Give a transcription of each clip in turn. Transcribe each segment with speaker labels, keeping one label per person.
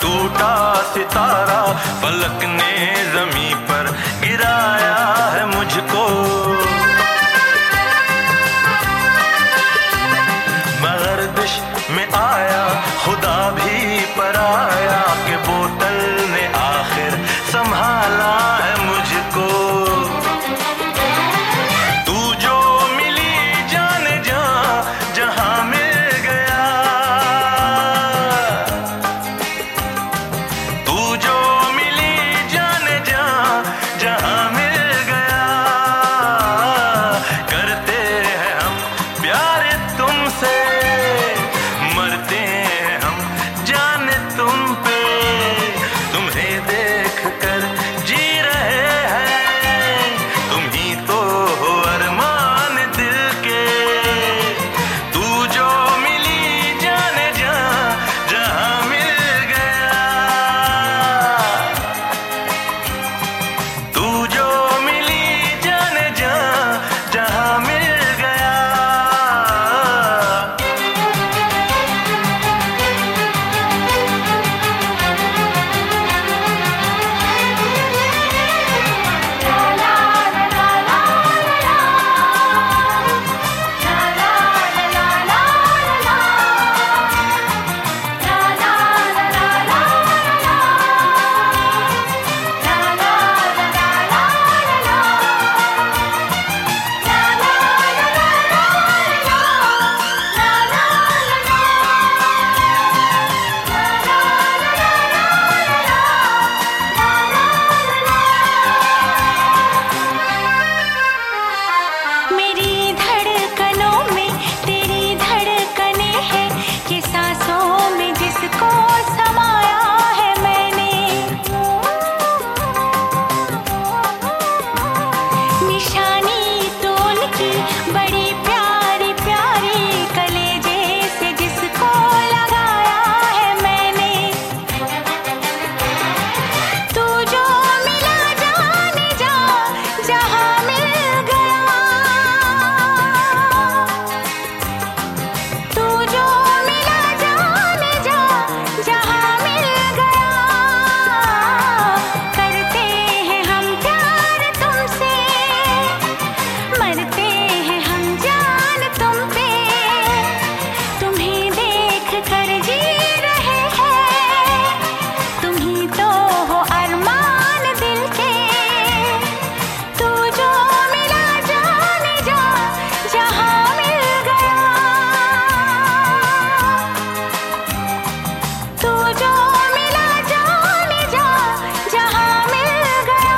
Speaker 1: टूटा सितारा फलक ने ज़मीं पर गिराया है मुझको। गर्दिश में आया खुदा भी पराया कि बोतल ने आखिर संभाला है मुझको। तू जो मिली जान जा जहां मिल गया, तू जो मिली जान जा जहां मिल गया। करते हैं हम प्यार तुमसे, मरते हैं हम जान तुम पे। तुम्हें देख कर जी रहे हैं, तुम ही तो हो अरमान दिल के। तू जो मिली जान जा जहां मिल गया, तू जो मिली जान जा जहां मिल गया।
Speaker 2: मेरी धड़कनों में तेरी धड़कने हैं, कि सांसों में जिसको समाया है मैंने। निशानी तो उनकी बड़ी प्यारी प्यारी, कलेजे से जिसको लगाया है मैंने। तू जो मिला जाने जा जहां मिल गया, तू जो मिला जाने जा जहां मिल गया। करते हैं हम प्यार तुमसे, मरते हैं हम जान तुम पे। तुम्हें देख कर जी रहे हैं, तुम ही तो हो अरमान दिल के। तू जो मिला जाने जा जहां मिल गया, तू जो मिला जाने जा जहां मिल गया।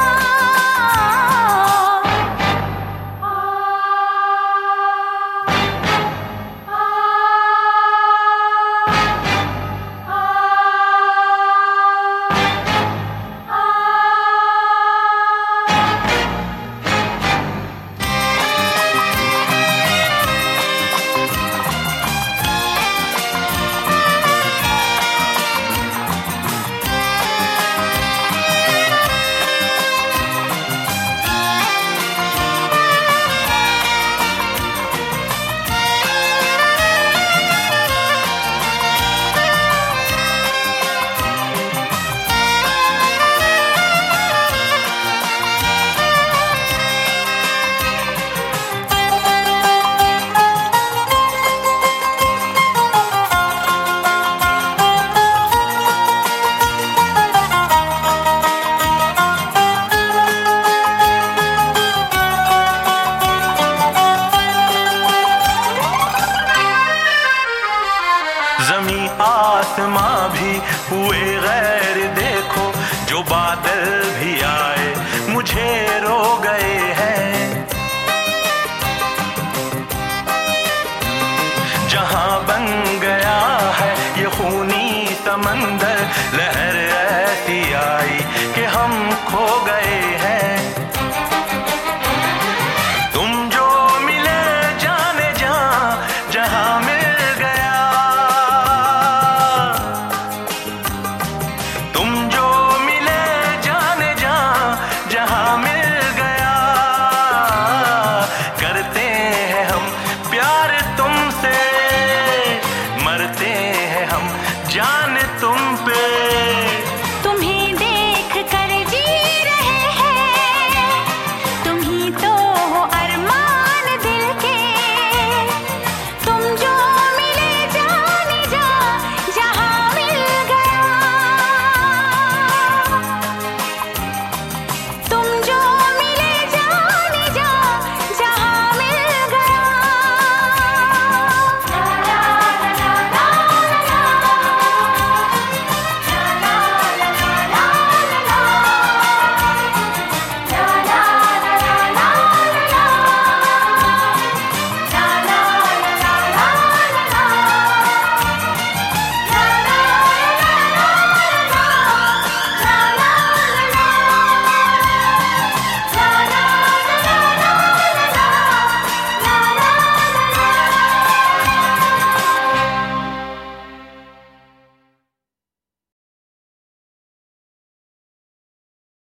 Speaker 1: ज़मीं आसमां भी हुए गैर